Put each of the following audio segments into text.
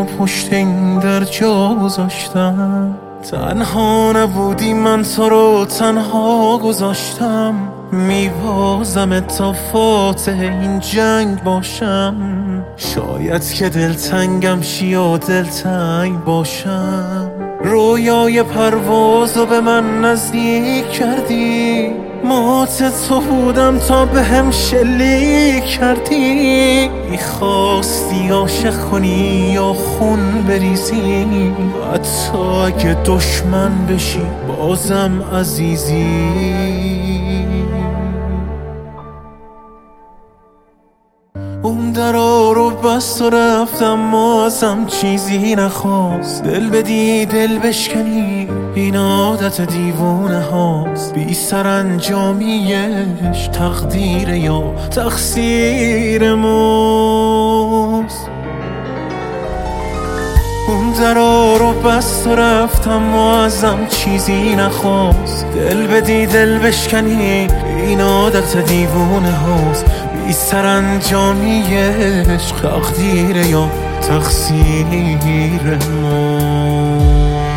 و پشت این در جا گذاشتم. تنها نبودی، من تو رو تنها گذاشتم. میبازم تا فاتح این جنگ باشم. شاید که دلتنگم شی و دلتنگ باشم. رویای پروازو به من نزدیک کردی، مات تو بودم تا به هم شلیک کردی. میخواستی عاشق کنی یا خون بریزی، حتی اگه دشمن بشی بازم عزیزی. اون درا رو بست و رفتم، ما ازم چیزی نخواست. دل بدی دل بشکنی، این عادت دیوونه هاست. بی سرانجامیش تقدیر یا تقصیر ماست. اون درا رو بست و رفتم، ما ازم چیزی نخواست. دل بدی دل بشکنی، این عادت دیوونه هاست. بی سرانجامیش تقدیر یا تقصیر ماست.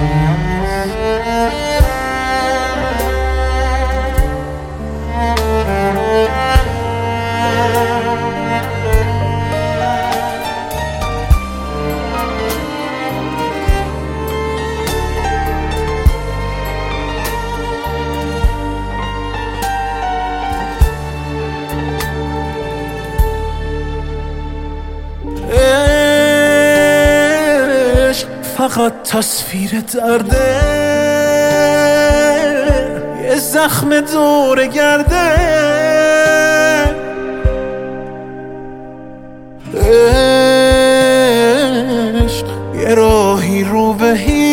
فقط تصویر درده، یه زخم دور گرده. عشق یه راهی رو به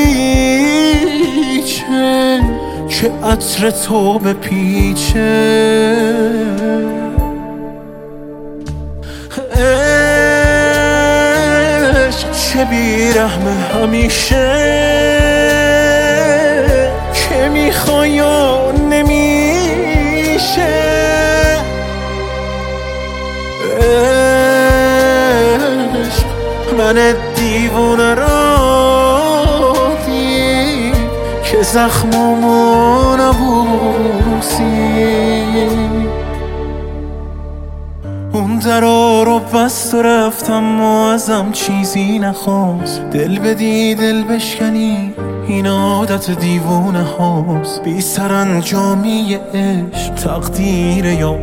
هیچه که عطر تو بپیچه. چه بیرحمه همیشه، که میخوای یا نمیشه. عشق من دیوونه را دید که زخممو نبوسی. اون درا رو بست و رفتم و ازم چیزی نخواست. دل بدی دل بشکنی، این عادت دیوونه هاست. بی سرانجامی عشق تقدیر یا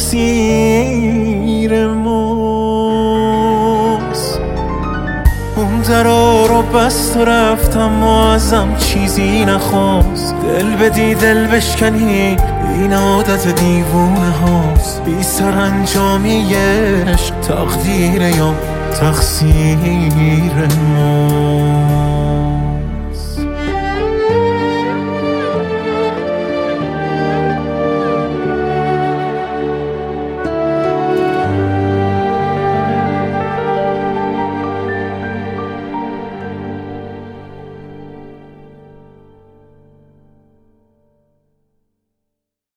تقصیر ماست. اون درا رو بست و رفتم و ازم چیزی نخواست. دل بدی دل بشکنی، این عادت دیوونه هاست. بی سرانجامی عشق تقدیر یا تقصیر ما.